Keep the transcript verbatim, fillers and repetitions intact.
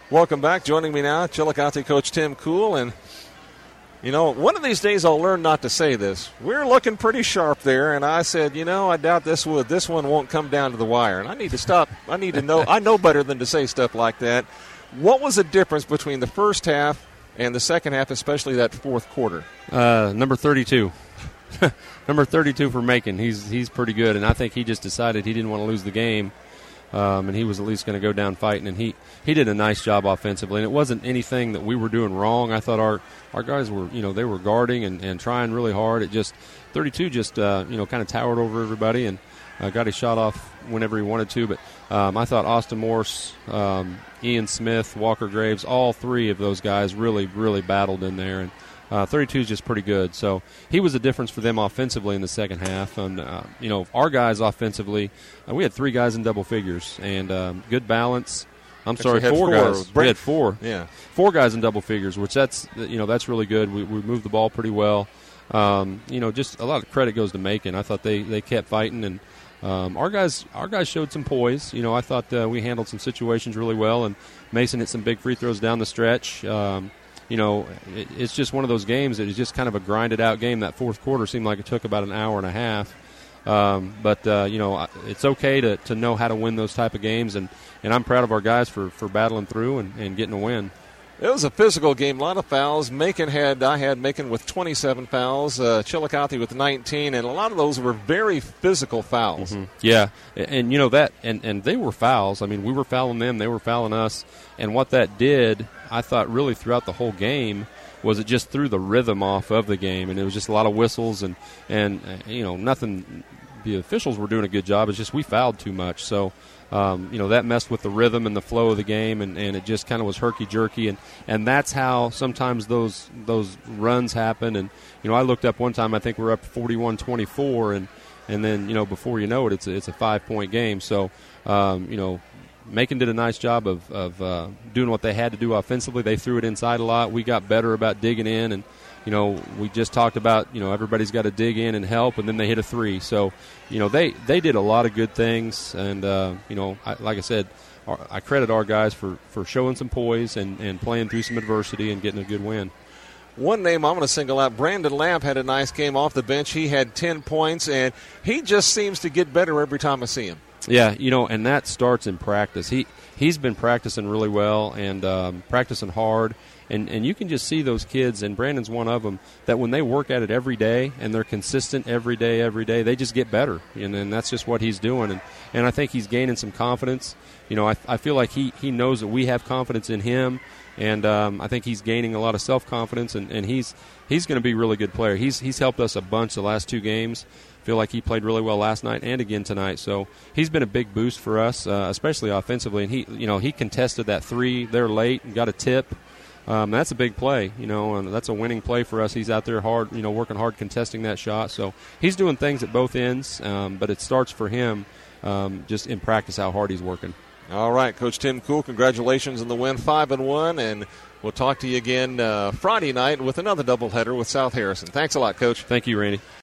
Welcome back. Joining me now, Chillicothe coach Tim Kuhl. And, you know, one of these days I'll learn not to say this. We're looking pretty sharp there, and I said, you know, I doubt this would. This one won't come down to the wire. And I need to stop. I need to know. I know better than to say stuff like that. What was the difference between the first half and the second half, especially that fourth quarter? Uh, number thirty-two. Number thirty-two for Macon. He's he's pretty good, and I think he just decided he didn't want to lose the game. Um, and he was at least going to go down fighting, and he, he did a nice job offensively. And it wasn't anything that we were doing wrong. I thought our, our guys were, you know, they were guarding and, and trying really hard. It just thirty-two just, uh, you know, kind of towered over everybody and uh, got his shot off whenever he wanted to. But um, I thought Austin Morse, um, Ian Smith, Walker Graves, all three of those guys really, really battled in there. And Uh, thirty-two is just pretty good. So he was the difference for them offensively in the second half. And, uh, you know, our guys offensively, uh, we had three guys in double figures and um, good balance. I'm Actually, sorry, four, four guys. Brent, we had four. Yeah. Four guys in double figures, which that's, you know, that's really good. We, we moved the ball pretty well. Um, you know, just a lot of credit goes to Macon. I thought they, they kept fighting, and um, our guys our guys showed some poise. You know, I thought uh, we handled some situations really well, and Mason hit some big free throws down the stretch. Um, You know, it, it's just one of those games that is just kind of a grinded-out game. That fourth quarter seemed like it took about an hour and a half. Um, but, uh, you know, it's okay to, to know how to win those type of games, and, and I'm proud of our guys for, for battling through and, and getting a win. It was a physical game, a lot of fouls. Macon had, I had Macon with twenty-seven fouls, uh, Chillicothe with nineteen, and a lot of those were very physical fouls. Mm-hmm. Yeah, and, and you know that, and, and they were fouls. I mean, we were fouling them, they were fouling us, and what that did, I thought really throughout the whole game, was it just threw the rhythm off of the game, and it was just a lot of whistles, and, and uh, you know, nothing, the officials were doing a good job, it's just we fouled too much, so... Um, you know, that messed with the rhythm and the flow of the game, and, and it just kind of was herky-jerky, and, and that's how sometimes those those runs happen. And, you know, I looked up one time, I think we we're up forty-one twenty-four, and, and then, you know, before you know it, it's a, it's a five-point game. So, um, you know, Macon did a nice job of, of uh, doing what they had to do offensively. They threw it inside a lot. We got better about digging in, and, you know, we just talked about, you know, everybody's got to dig in and help, and then they hit a three. So, you know, they, they did a lot of good things, and, uh, you know, I, like I said, our, I credit our guys for, for showing some poise and, and playing through some adversity and getting a good win. One name I'm going to single out, Brandon Lamp had a nice game off the bench. He had ten points, and he just seems to get better every time I see him. Yeah, you know, and that starts in practice. He, he's been practicing really well and um, practicing hard. And, and you can just see those kids, and Brandon's one of them, that when they work at it every day and they're consistent every day, every day, they just get better. And, and that's just what he's doing. And, and I think he's gaining some confidence. You know, I, I feel like he, he knows that we have confidence in him, and um, I think he's gaining a lot of self-confidence, and, and he's he's going to be a really good player. He's, he's helped us a bunch the last two games. I feel like he played really well last night and again tonight. So he's been a big boost for us, uh, especially offensively. And he, you know, he contested that three there late and got a tip. Um, that's a big play, you know, and that's a winning play for us. He's out there hard, you know, working hard contesting that shot. So he's doing things at both ends, um, but it starts for him um, just in practice how hard he's working. All right, Coach Tim Kuhl, congratulations on the win, five and one, and we'll talk to you again uh, Friday night with another doubleheader with South Harrison. Thanks a lot, Coach. Thank you, Randy.